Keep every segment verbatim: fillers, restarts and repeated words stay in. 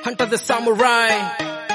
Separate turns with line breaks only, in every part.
Hunter the Samurai.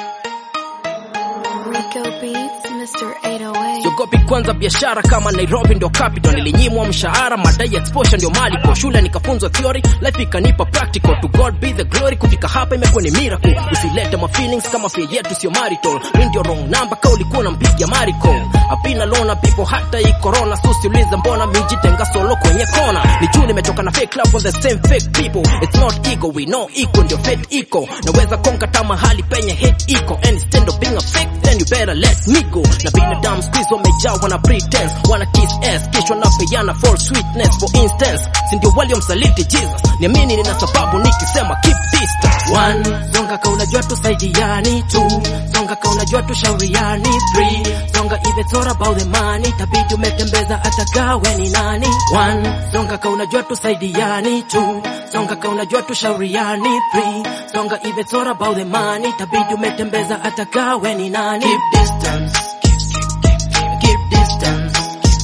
Rico Beats, Mister eight oh eight.
Siogopi kwanza biashara kama Nairobi ndio capital. Nilinyimwa mshahara, madai exposure ndio malipo. Shule nikafunzwa theory, life ikanipa practical. To God be the glory, kufika hapa imekuwa ni miracle. Usilete ma feelings kama fear yetu sio marital. Mimi ndio wrong number ka ulikuwa unampigia Mariko. Apina lona people hata hii corona. So siulize mbona mijitenga solo kwenye kona. Ni juu nimetoka na fake love for the same fake people. It's not ego, we know equal ndio fake ego. Naweza konka tama hali penye hate ego. And instead of being a fake, then you better let me go. Na binadamu squeeze wamejaa wana pretense, wana kiss ass kisha wanapeana false sweetness. For instance, si ndio waliomsaliti Jesus. Niamini nina sababu nikisema keep distance. One, songa ka unajua tusaidiani. Two, songa ka unajua tushauriani. Three, songa if it's all about the money, tabidi umetembeza hata gawe ni nani. One, songa ka unajua tusaidiani. Two, songa ka unajua tushauriani. Three, songa if it's all about the money, tabidi umetembeza hata gawe ni nani. Keep distance. Keep distance.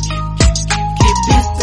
Keep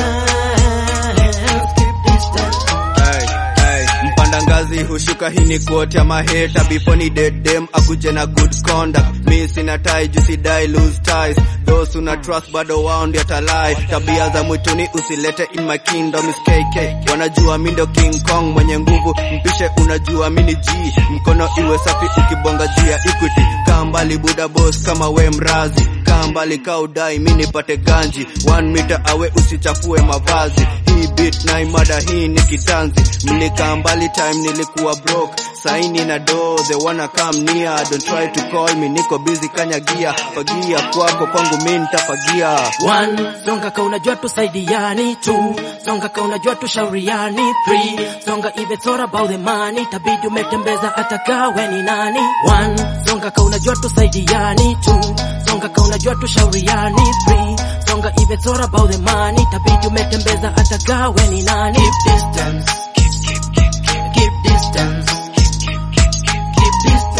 distance. Keep distance.
Hey, hey, mpanda ngazi hushuka, hii ni quote ya maheta. Before ni dead them akuje na good conduct. Mi sina tie juicy die lose ties. Those una trust bado wao ndio talai. Tabia za mwituni usilete in my kingdom is K K. Wanajua mi ndo King Kong mwenye nguvu. Mpishe unajua mi ni G. Mkono iwe safi ukibonga juu ya equity. Kaa mbali buda boss kama we mrazi. Kaa mbali kaudai mi nipate ganji. One meter awe usichafue mavazi. Hii beat na imada hii ni kitanzi. Mlika mbali time nilikuwa broke. Saini na do they wanna come near. Don't try to call me, niko busy kanyagia. Fagia kwako kwangu mi nitafagia.
One, songa ka unajua tusaidiani. Two, songa ka unajua tushauriani. Three, songa if it's all about the money, tabidi umetembeza hata gawe ni nani. One, songa ka unajua tusaidiani. Two, songa ka unajua tushauriani. Three, songa if it's all about the money, tabidi umetembeza hata gawe ni nani. Keep distance. Keep, keep, keep, keep, keep distance. Keep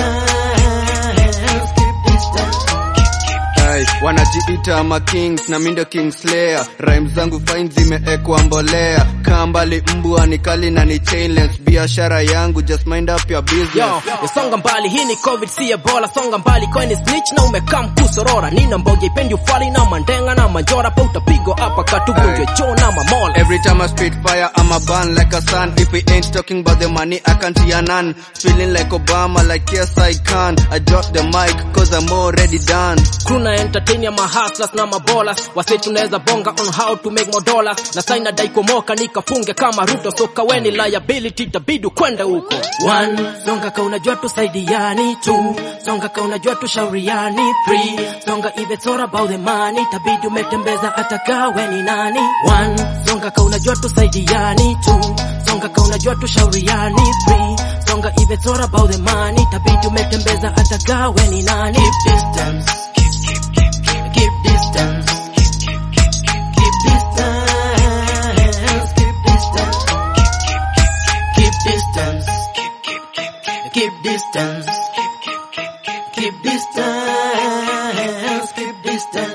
distance. Keep distance.
Hey, wanajiita ma kings na mindo king slayer. Rhymes zangu fine zimeekwa mbolea. Kaa mbali mbwa ni kali na ni chainless. Biashara yangu just mind up your business.
Yo, yo songa mbali hii ni covid si ebola. Songa mbali kwa ni snitch na umekam kusorora. Nina mboge ipendi ufali na mandenga na manjora. Pa utapigo hapa katugunjwe cho na mamola.
Every time I spit fire I'm a burn like a sun. If we ain't talking about the money I can't hear none. Feeling like Obama like yes I can. I drop the mic cause I'm already done.
Kuna entertain ya mahaslas na mabolas. Wase tunaweza bonga on how to make more dollars. Na saina dai komoka nikafunge kama Ruto. Soka weni liability tabidu kwenda huko. One, songa ka unajua tusaidiani. Two, songa ka unajua tushauriani. Three, songa if it's all about the money, tabidi umetembeza hata gawe ni nani. One, songa ka unajua tusaidiani. Two, songa ka unajua tushauriani. Three, songa if it's all about the money, tabidi umetembeza hata gawe ni nani. Keep distance. Keep, keep, keep, keep, keep distance. Keep, keep, keep, keep, keep distance. Keep distance. Keep, keep, keep, keep distance. Keep, keep, keep, keep, keep distance. Keep, keep, keep, keep, keep distance. Keep distance.